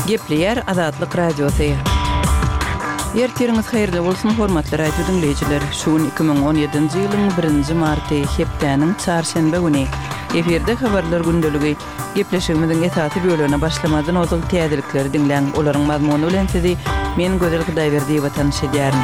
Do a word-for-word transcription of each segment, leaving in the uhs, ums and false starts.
Gepleyer Azatlyk Radiosu. Ýertiriniz haýyrly bolsun hormatly radio dinleýijiler. Şuň iki ming on ýedinji ýylyň birinji marty hepdeniň çarşembe güni eferde habarlar gündöligi gepleşigimiziň esasy bölügine başlamadan ozal täzelikleri dinleň. Olaryň mazmuny bilen sizi men Gözel Hudaýberdi watan şedýärim.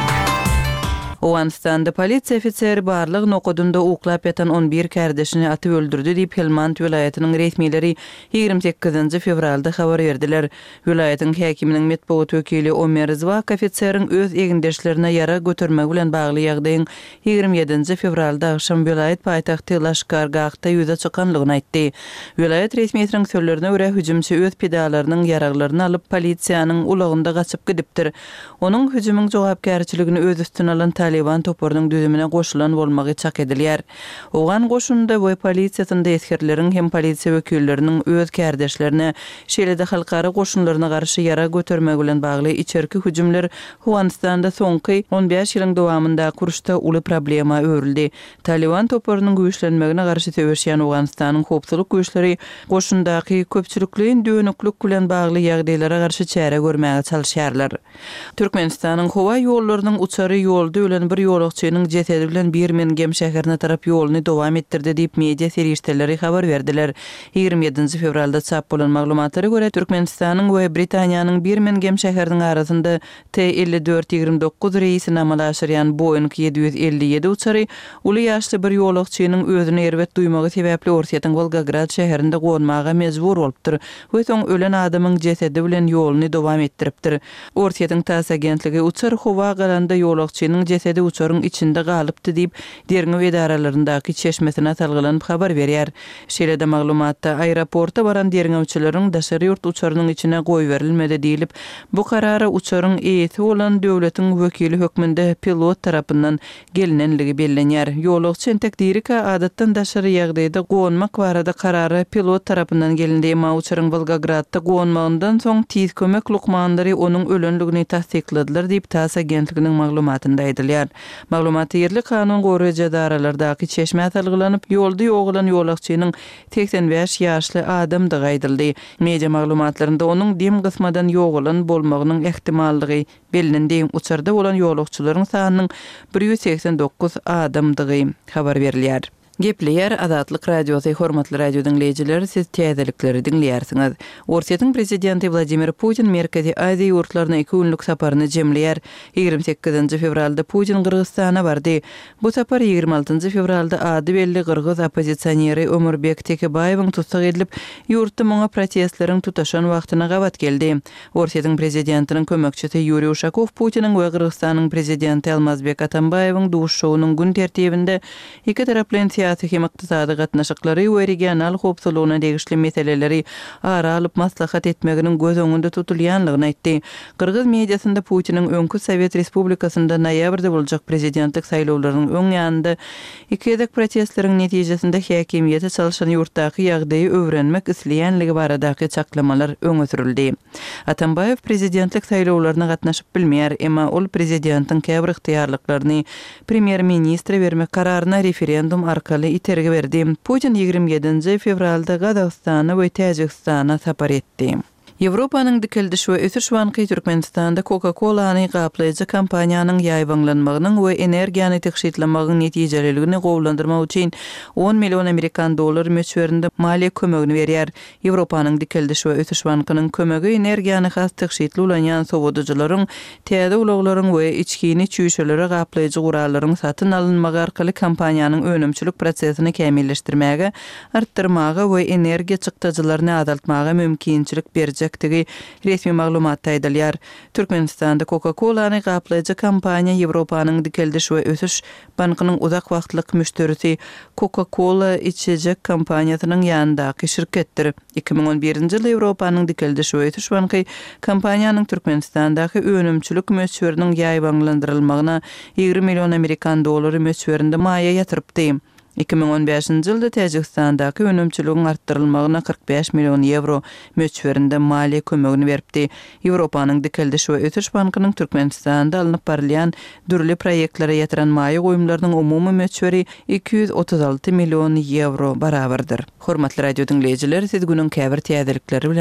Owanstanda polisiýa ofiseri barlyg nokudunda uklap ýatan on bir kardeşini atyp öldürdi diýip Helmand vilayatynyň resmileri ýigirme sekizinji fevralda habar berdiler. Vilayatyň häkiminiň medeniýet wekili Ömer Zwak ofiseriň öz egindeşlerine ýara götürmek bilen bagly ýagdaýyň ýigirme ýedinji fevralda akşam vilayat paýtagty Laşkargahda ýüze çykanlygyny aýtdy. Vilayat resmiýetiniň sözlerine görä hüjümçi öz pedalarynyň ýaraglaryny alyp polisiýanyň ulagynda gaçyp gidipdir. Onuň hüjümüň jogapkärçiligini öz üstüne alan Taliban toporunun düzümüne goşulan bolmagy çak edilýär. Ogan goşunda we polisiýasynda eskerleriň hem polisiýa wekilleriniň öz kardeşlerine şeýle-de halkara goşunlaryna garşy ýara götürmek bilen bagly içerki hüjümler Huanstanda soňky on beş ýylyň dowamında kuruşda uly problema öwrüldi. Taliban toporunun güýçlenmegine garşy töweşýän Huanstanyň hopsulyk güýçleri goşundaky köpçülikliň dönüklik bilen bagly ýagdaýlara garşy çäre görmäge çalyşýarlar. Türkmenistanyň howa ýollarynyň uçary ýolda ölen bir ýolagçynyň jesedi bilen Birmingham şäherine tarap ýoluny dowam etdirdi diýip media serişdeleri habar berdiler. ýigirme ýedinji fevralda çap bolan maglumatlara görä Türkmenistanyň we Britaniýanyň Birmingham şäheriniň arasynda T elli dört ýigirme dokuz reýsini amalaşdyrýan Boeing yedi yüz elli ýedi uçary uly ýaşly bir ýolagçynyň özüne erwet duýmagy sebäpli Orsiýatyň Volgograd şäherinde gonmaga mejbur bolupdyr. We soň ölen adamyň jesedi bilen ýoluny dowam etdiripdir. Orsiýatyň tas agentligi uçar howa galanda ýolagçynyň jesedi uçaryň içinde galypdy diýip derňe edaralaryndaky çeşmesine talgylanyp habar berýär. Şeýle-de maglumatda aeroporta baran derňewçileriň daşary ýurt uçarynyň içine goý berilmedi diýilip, bu karara uçaryň eýeti bolan döwletiň wekili hökmünde pilot tarapyndan gelinenligi bellenýär. Ýolagçy entekdirika adatdan daşary ýagdaýda gonmak barada karary pilot tarapyndan gelindi, emma uçaryň Volgogradda gonmagyndan soň tiz kömek lukmandary onuň ölenligini tasdikladylar diýip tas agentliginiň maglumatynda aýdylýar. Maglumaty ýerli kanun goraýjy daralardaky çeşme talgylanyp, ýolda ýogulan ýolagçynyň seksen beş ýaşly adamdygy aýdyldy. Media maglumatlarynda onuň dim gysmadan ýogulan bolmagynyň ehtimallygy bellendi. Uçarda bolan ýolagçylaryň sanynyň bir yüz seksen dokuz adamdygy habar berilýär. Gepleyer Azatlyk Radiosu hormatly radio dinleýijiler, siz täzelikleri dinleýärsiňiz. Orsiýatyň prezidenti Vladimir Putin Merkezi Aziýa ýurtlaryna iki günlük saparyny jemleýär. ýigirme sekizinji fevralda Putin Kyrgyzstana bardy. Bu sapar ýigirme altynji fevralda ady belli Kyrgyz opozisiýoneri Ömerbek Tekebaýewiň tutsak edilip, ýurtda muňa protestleriň tutaşan wagtyna gawat geldi. Orsiýatyň prezidentiniň kömekçisi Yuriy Uşakow Putiniň we Kyrgyzstanyň prezidenti Almazbek Atambaýewiň duşşowunyň gün tertibinde iki taraply siyasi hem iqtisadi gatnaşyklary we regional hopsulugyna degişli meseleleri ara alyp maslahat etmeginiň göz öňünde tutulýanlygyny aýtdy. Kyrgyz mediasynda Putiniň öňkü Sowet Respublikasynda noýabrda boljak prezidentlik saýlawlarynyň öň ýanynda iki edek protestleriň netijesinde häkimiýete çalyşan ýurtdaky ýagdaýy öwrenmek isleýänligi baradaky çaklamalar öňe sürildi. Atambaýew prezidentlik saýlawlaryna gatnaşyp bilmeýär, emma ol prezidentiň käbir ihtiýarlyklaryny premier ministre bermek kararyna referendum arkaly iterge berdi. Putin ýigirme ýedinji fevralda Gazagstana we Täjikistana sapar etdi. Ýewropanyň dikildiş we ösüş banky Türkmenistanda Coca-Cola'ny gaplaýjy kampaniýanyň ýaýbanlanmagynyň we energiýany tekşitlenmeginiň netijelerligini gowlandyrmak üçin on million amerikan dollar möçberinde maliýe kömegini berýär. Ýewropanyň dikildiş we ösüş bankynyň kömegi energiýany has tekşitli ulanýan sowadyjylaryň, täze ulaklaryň we içkini çüýşelere gaplaýjy gurallaryň satyn alynmagy arkaly kampaniýanyň önümçilik prosesini kämilleşdirmäge, artdyrmaga we energiýa çykdyjylaryny azaltmaga mümkinçilik berjek tigi resmi maglumatda aýdylýar. Türkmenistanda Coca-Cola'ny gaplaýjy kampaniýa Ýewropanyň dikildiş we ösüş bankynyň uzak wagtlyk müşterisi Coca-Cola içecek kampaniýasynyň ýanyndaky şirketdir. iki ming on birinji ýyly Ýewropanyň dikildiş we ösüş banky kampaniýanyň Türkmenistandaky önümçilik möçberiniň ýaýbanlandyrylmagyna ýigirme million amerikan dollary möçberinde maýa ýatyrypdy. iki ming on beşinji ýylda Täjikstandaky önümçiligiň artdyrylmagyna kırk beş million euro möçberinde maliýe kömegini beripdi. Ýewropanyň dikildiş we ösüş bankynyň Türkmenistanda alınıp barylýan dürli proýektlere ýatyran maýa goýumlarynyň umumy möçberi iki yüz otuz alty million euro barabardyr. Hormatly radio dinleýijiler, siz günüň käbir täzelikleri